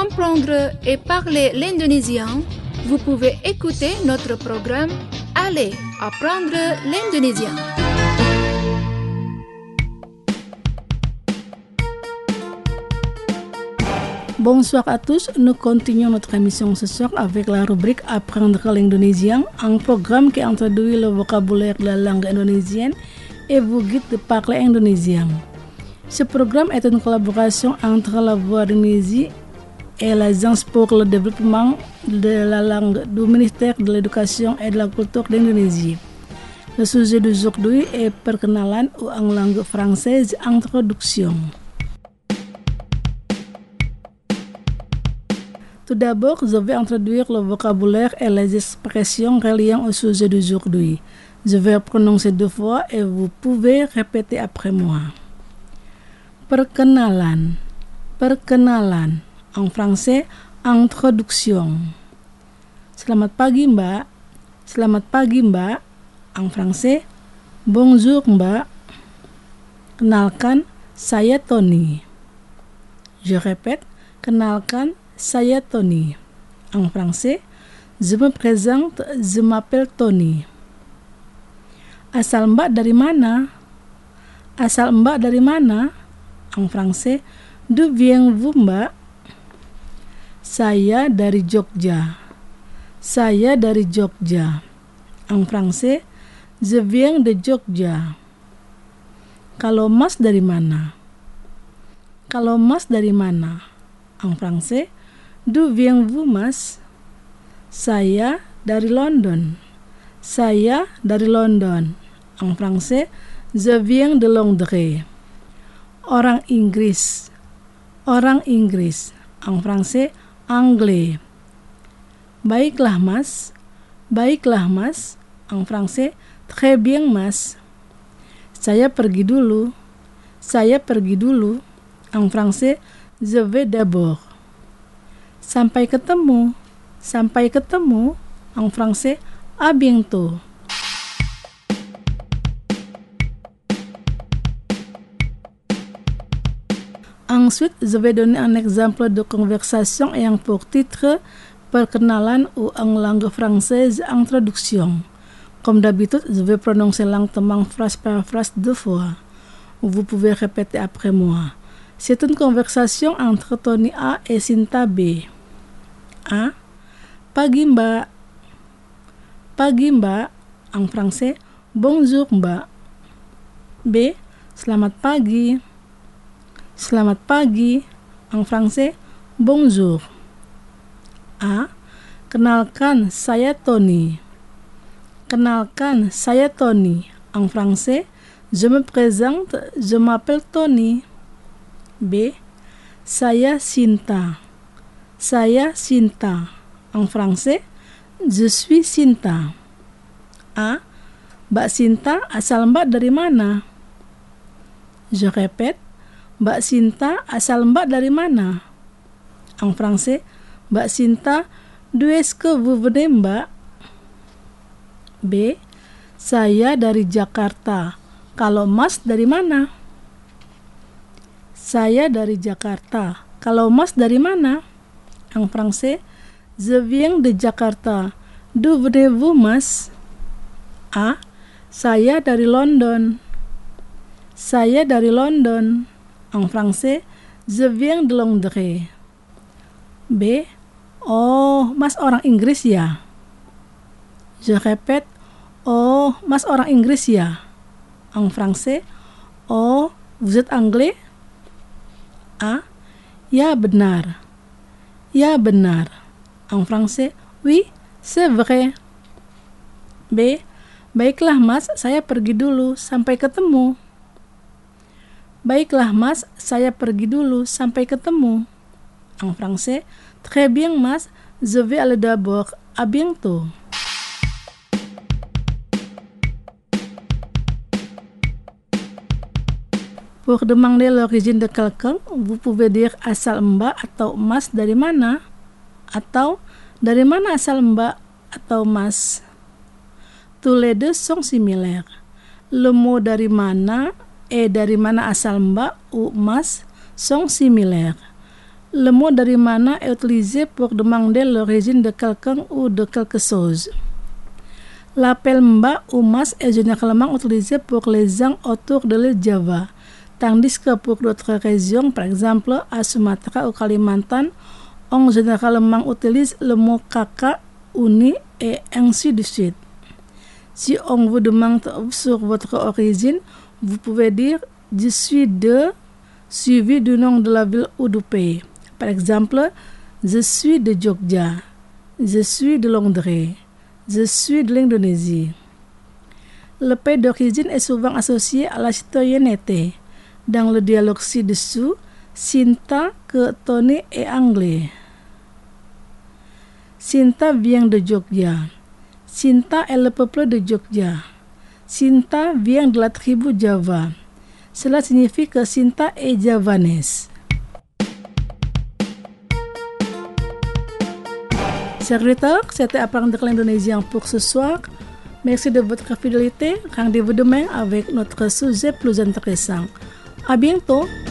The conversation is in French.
comprendre et parler l'indonésien, vous pouvez écouter notre programme Allez apprendre l'indonésien. Bonsoir à tous, nous continuons notre émission ce soir avec la rubrique Apprendre l'indonésien, un programme qui introduit le vocabulaire de la langue indonésienne et vous guide de parler indonésien. Ce programme est une collaboration entre la Voix d'Indonésie et l'Agence pour le développement de la langue du ministère de l'Éducation et de la Culture d'Indonésie. Le sujet d'aujourd'hui est perkenalan ou en langue française, introduction. Tout d'abord, je vais introduire le vocabulaire et les expressions reliant au sujet d'aujourd'hui. Je vais prononcer 2 fois et vous pouvez répéter après moi. Perkenalan, perkenalan. En français, introduction. Selamat pagi, Mbak. Selamat pagi, Mbak. En français, bonjour, Mbak. Kenalkan, saya Tony. Je répète, kenalkan, saya Tony. En français, je me présente, je m'appelle Tony. Asal Mbak dari mana? Asal Mbak dari mana? En français, d'où viens-vous, Mbak? Saya dari Jogja. Saya dari Jogja. En français, je viens de Jogja. Kalau Mas dari mana? Kalau Mas dari mana? En français, d'où viens-vous, Mas? Saya dari London. Saya dari London. En français, je viens de Londres. Orang Inggris. Orang Inggris. En français, anglais. Baiklah, Mas. Baiklah, Mas. En français, très bien, Mas. Saya pergi dulu. Saya pergi dulu. En français, je vais d'abord. Sampai ketemu. Sampai ketemu. En français, à bientôt. Ensuite, je vais donner un exemple de conversation ayant pour titre perkenalan ou en langue française introduction. Comme d'habitude, je vais prononcer lentement phrase par phrase 2 fois. Vous pouvez répéter après moi. C'est une conversation entre Tony A et Sinta B. A. Pagi, Mbak. Pagi, Mbak. En français, bonjour, Mbak. B. Selamat pagi. Selamat pagi. En français, bonjour. A. Kenalkan, saya Tony. Kenalkan, saya Tony. En français, je me présente, je m'appelle Tony. B. Saya Sinta. Saya Sinta. En français, je suis Sinta. A. Mbak Sinta, asal Mbak dari mana? Je répète, Mbak Sinta, asal Mbak dari mana? En français, Mbak Sinta, d'où est-ce que vous venez, Mbak? B. Saya dari Jakarta. Kalau Mas dari mana? Saya dari Jakarta. Kalau Mas dari mana? En français, je viens de Jakarta. D'où venez-vous, Mas? A. Saya dari London. Saya dari London. En français, je viens de Londres. B. Oh, Mas orang Inggris ya? Je répète, oh, Mas orang Inggris ya? En français, oh, vous êtes anglais? A. Ya benar. Ya benar. En français, oui, c'est vrai. B. Baiklah, Mas, saya pergi dulu. Sampai ketemu. Baiklah, Mas, saya pergi dulu. Sampai ketemu. En français, très bien, Mas, je vais aller d'abord. À bientôt. Pour demander l'origine de quelqu'un, vous pouvez dire asal Mbak atau Mas dari mana, atau dari mana asal Mbak atau Mas. Tous les deux sont similaires. Le mot dari mana et dari mana asal Mbak ou Mas sont similaires. Le mot dari mana est utilisé pour demander l'origine de quelqu'un ou de quelque chose. L'appel Mba ou Mas est généralement utilisé pour les gens autour de l'île Java, tandis que pour d'autres régions, par exemple à Sumatra ou Kalimantan, on généralement utilise le mot Kaka, Uni et ainsi de suite. Si on vous demande sur votre origine, vous pouvez dire « Je suis de » suivi du nom de la ville ou du pays. Par exemple, je suis de Jogja, je suis de Londres, je suis de l'Indonésie. Le pays d'origine est souvent associé à la citoyenneté. Dans le dialogue ci-dessous, Sinta que Tony est anglais. Sinta vient de Jogja. Sinta est le peuple de Jogja. Sinta vient de la tribu Java. Cela signifie que Sinta est javanaise. Chers auditeurs, c'était Apprendre l'indonésien pour ce soir. Merci de votre fidélité. Rendez-vous demain avec notre sujet plus intéressant. À bientôt.